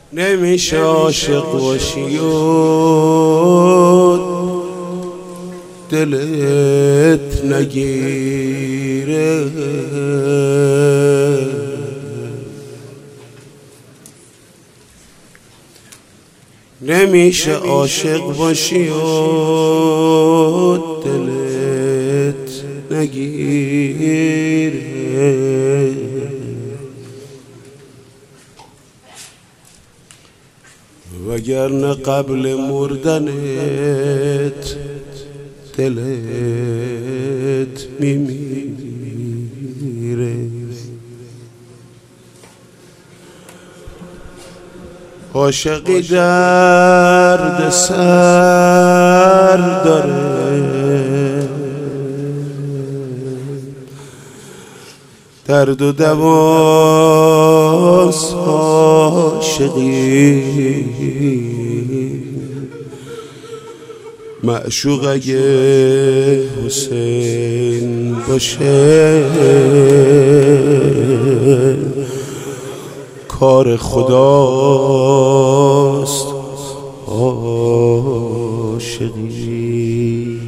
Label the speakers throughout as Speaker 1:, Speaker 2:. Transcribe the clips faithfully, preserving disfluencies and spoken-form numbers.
Speaker 1: نمیشه عاشق باشی و دلت نگیره، نمیشه عاشق باشی و دلت نگیره، وگرنه قبل مردنت دلت میمیره. عاشقی درد سر داره، درد و دواس عاشقی، معشوق اگه حسین باشه کار خداست عاشقی.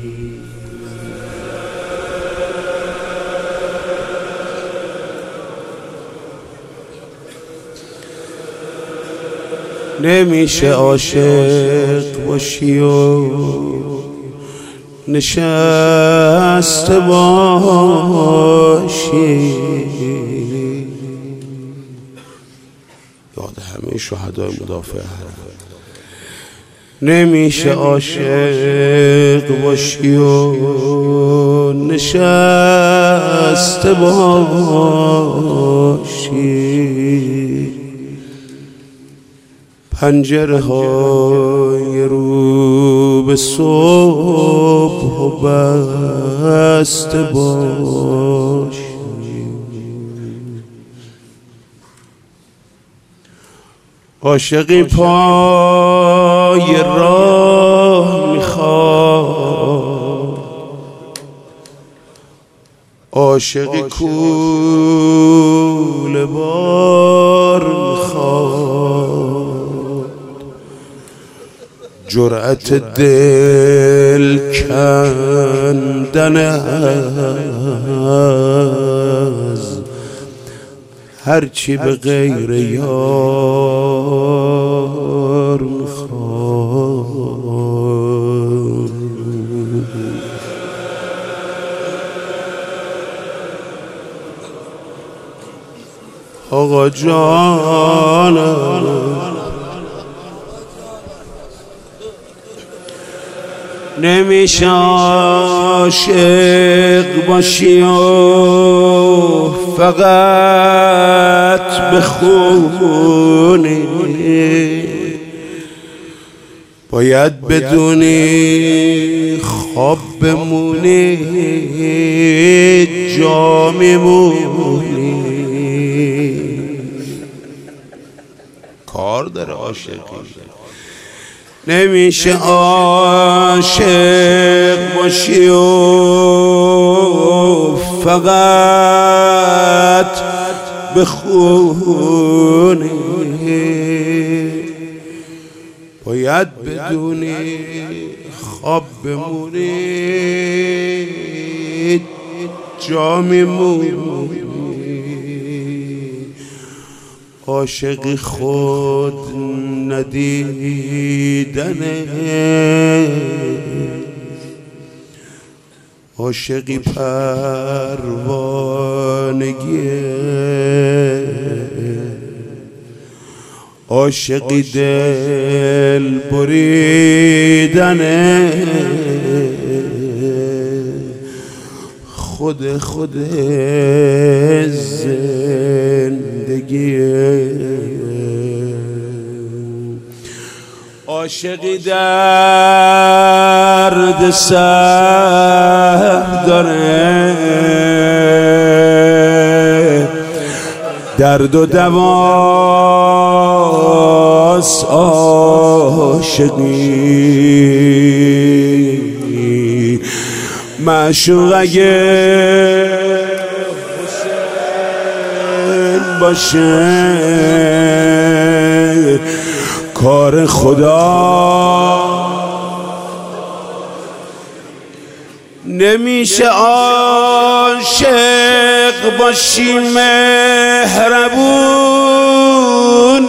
Speaker 1: نمیشه عاشق باشی و نشسته باشی، یاد همه شهدای مدافع حرم. نمیشه عاشق باشی و نشسته باشی، پنجره های رو به صبح بسته باشی، عاشقی پای راه میخواد، عاشقی کوله بار میخواد، جرأت دل کندن از هرچی به غیر یار میخواد. آقا جانم نمیشه عاشق باشی و فقط بخونی، باید بدونی خواب بمونی جا میمونی، کار داره عاشقی. نمیشه عاشق باشی و فقط بخونی، باید بدونی خواب بمونی جا میمونی، عاشقی خود ندیدنه، عاشقی پروانگیه، عاشقی دل بریدنه، خود خود زندگیه، عاشقی درد سر داره، درد و دواس عاشقی، معشوق اگه حسین باشه کار خدا نمیشه عاشق باشی مهربون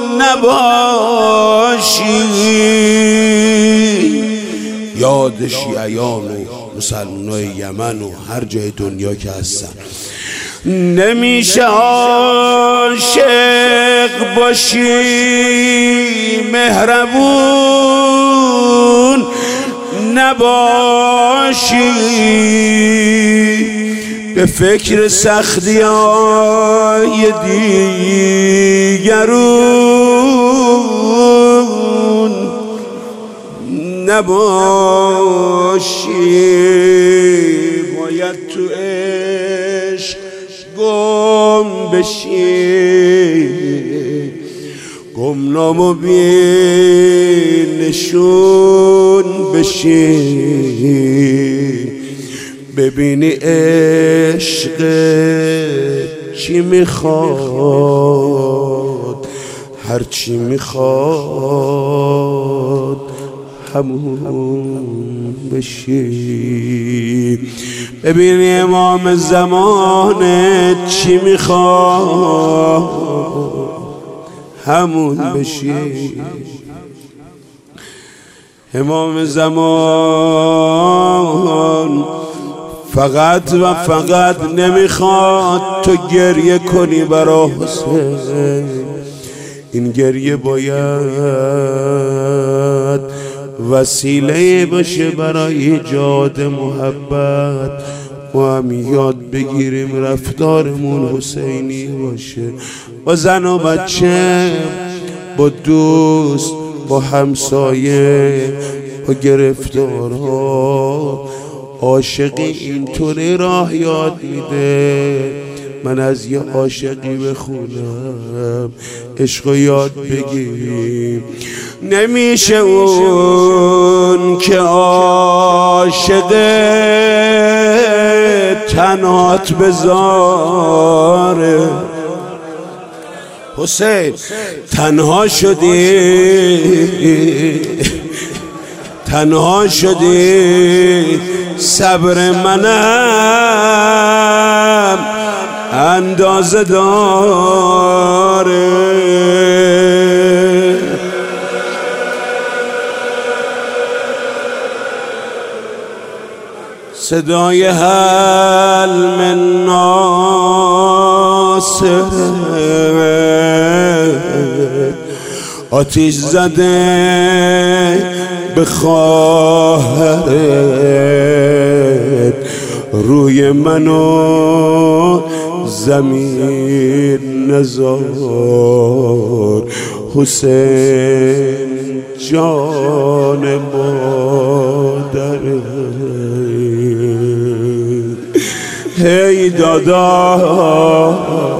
Speaker 1: نباشی یاد شیعیان و مسلمانای یمن و هر جای دنیا که هستن نمیشه عاشق باشی مهربون نباشی به فکر سختی های دیگرون نباشی باید تو عشق گم بشی گمنام و بی نشون بشی ببینی عشق چی میخواد هر چی میخواد همون بشی ببینی امام زمانت چی میخواد همون بشی امام زمان فقط و فقط نمیخواد تو گریه کنی برا حسین این گریه باید وسیله باشه برای ایجاد محبت ما هم یاد بگیریم رفتارمون حسینی باشه با زن و بچه با دوست با همسایه با گرفتارها عاشقی اینطوری راه یاد میده من از یه عاشقی بخونم عشق یاد بگیریم نمیشه اون که عاشق تنهات بذاره حسین تنها شدی تنها شدی صبر منم اندازه داره صدای هل من ناصر آتیش زده به خواهرت روی منو زمین نزار حسین جان مادرت هی دادا